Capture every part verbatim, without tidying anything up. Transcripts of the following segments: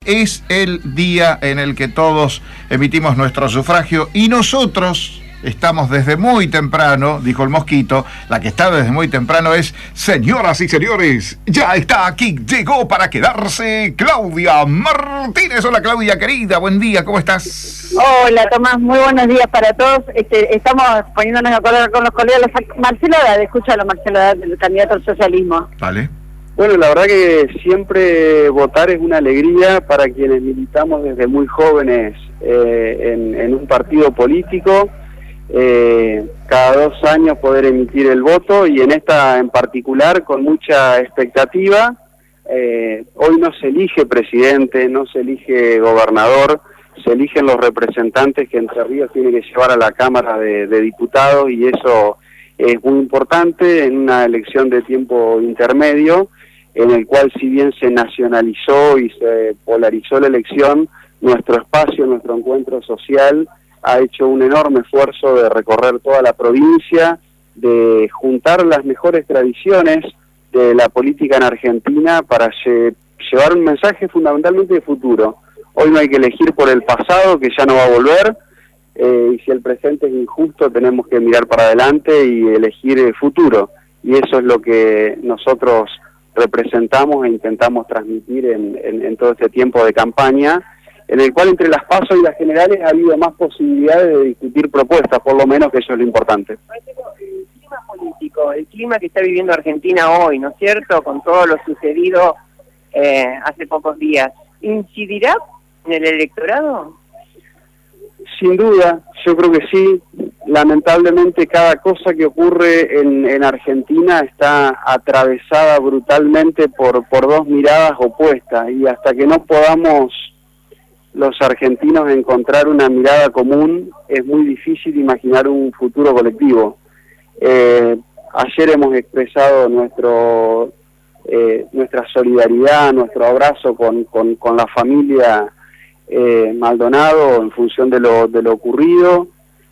es el día en el que todos emitimos nuestro sufragio y nosotros estamos desde muy temprano, dijo el Mosquito, la que está desde muy temprano es, señoras y señores, ya está aquí, llegó para quedarse Claudia Martínez. Hola Claudia querida, buen día, ¿cómo estás? Hola Tomás, muy buenos días para todos. Este, estamos poniéndonos de acuerdo con los colegas. Marcelo Haddad, escúchalo Marcelo Haddad, el candidato al socialismo. Vale. Bueno, la verdad que siempre votar es una alegría para quienes militamos desde muy jóvenes eh, en, en un partido político. Eh, cada dos años poder emitir el voto y en esta en particular con mucha expectativa. Eh, hoy no se elige presidente, no se elige gobernador, se eligen los representantes que Entre Ríos tiene que llevar a la Cámara de, de Diputados y eso es muy importante en una elección de tiempo intermedio en el cual si bien se nacionalizó y se polarizó la elección, nuestro espacio, nuestro encuentro social ha hecho un enorme esfuerzo de recorrer toda la provincia, de juntar las mejores tradiciones de la política en Argentina para lle llevar un mensaje fundamentalmente de futuro. Hoy no hay que elegir por el pasado, que ya no va a volver, eh, y si el presente es injusto tenemos que mirar para adelante y elegir el futuro. Y eso es lo que nosotros representamos e intentamos transmitir en, en, en todo este tiempo de campaña, en el cual entre las PASO y las generales ha habido más posibilidades de discutir propuestas, por lo menos que eso es lo importante. El clima político, el clima que está viviendo Argentina hoy, ¿no es cierto?, con todo lo sucedido eh, hace pocos días, ¿incidirá en el electorado? Sin duda, yo creo que sí. Lamentablemente cada cosa que ocurre en, en Argentina está atravesada brutalmente por, por dos miradas opuestas, y hasta que no podamos los argentinos encontrar una mirada común, es muy difícil imaginar un futuro colectivo. Eh, ayer hemos expresado nuestro eh, nuestra solidaridad, nuestro abrazo con, con, con la familia eh, Maldonado en función de lo, de lo ocurrido,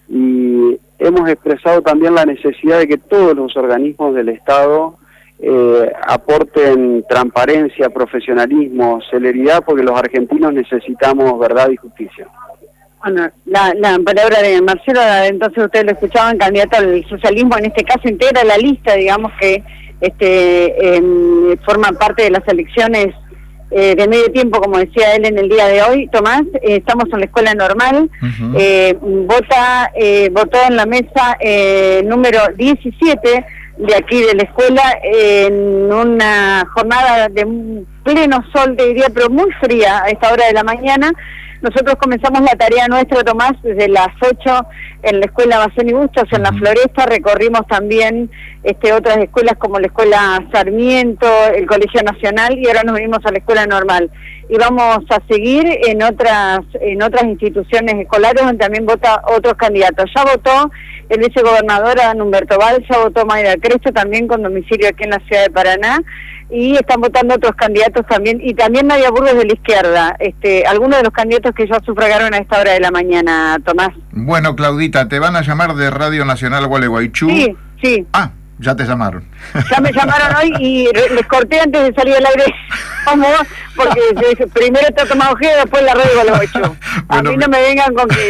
y hemos expresado también la necesidad de que todos los organismos del Estado Eh, aporten transparencia, profesionalismo, celeridad, porque los argentinos necesitamos verdad y justicia. Bueno, la, la palabra de Marcelo, entonces ustedes lo escuchaban, candidato al socialismo, en este caso integra la lista, digamos que este eh, forma parte de las elecciones eh, de medio tiempo, como decía él en el día de hoy. Tomás, eh, estamos en la escuela normal, uh-huh. eh, vota, eh, votó en la mesa eh, número diecisiete de aquí de la escuela en una jornada de pleno sol, te diría, pero muy fría a esta hora de la mañana. Nosotros comenzamos la tarea nuestra, Tomás, desde las ocho en la escuela Bazán y Bustos, en la Floresta. Recorrimos también este, otras escuelas como la escuela Sarmiento, el Colegio Nacional, y ahora nos venimos a la escuela normal. Y vamos a seguir en otras en otras instituciones escolares donde también vota otros candidatos. Ya votó el vicegobernador Adán Humberto Val, ya votó Mayra Cresto, también con domicilio aquí en la ciudad de Paraná, y están votando otros candidatos también, y también Nadia Burgos de la izquierda, este, algunos de los candidatos que ya sufragaron a esta hora de la mañana, Tomás. Bueno, Claudita, ¿te van a llamar de Radio Nacional Gualeguaychú? Sí, sí. Ah, ya te llamaron. Ya me llamaron hoy y les corté antes de salir al aire, como porque primero está Tomás Ojeda, después la radio Gualeguaychú. A bueno, mí no me vengan con que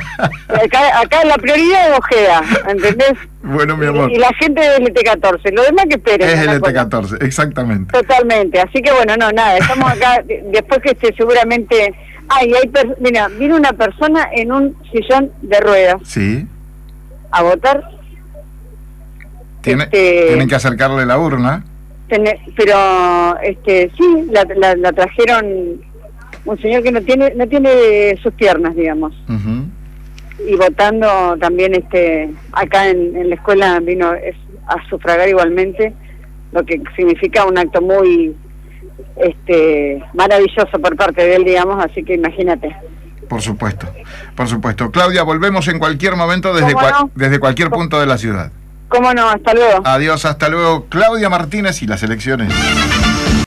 acá, acá la prioridad es Ojeda, ¿entendés? Bueno, mi amor. Y, y la gente del E T catorce, lo demás que esperen. Es el E T catorce, exactamente. Totalmente, así que bueno, no, nada, estamos acá, después que este seguramente... Ay, hay per... mira, viene una persona en un sillón de ruedas. Sí. A votar. Tiene, este... Tienen que acercarle la urna. Tiene... Pero, este, sí, la, la, la trajeron un señor que no tiene no tiene sus piernas, digamos. Uh-huh. Y votando también, este, acá en, en la escuela vino es, a sufragar igualmente, lo que significa un acto muy... este maravilloso por parte de él, digamos, así que imagínate. Por supuesto, por supuesto. Claudia, volvemos en cualquier momento desde, ¿Cómo no? cua desde cualquier punto de la ciudad. ¿Cómo no? Hasta luego. Adiós, hasta luego. Claudia Martínez y las elecciones.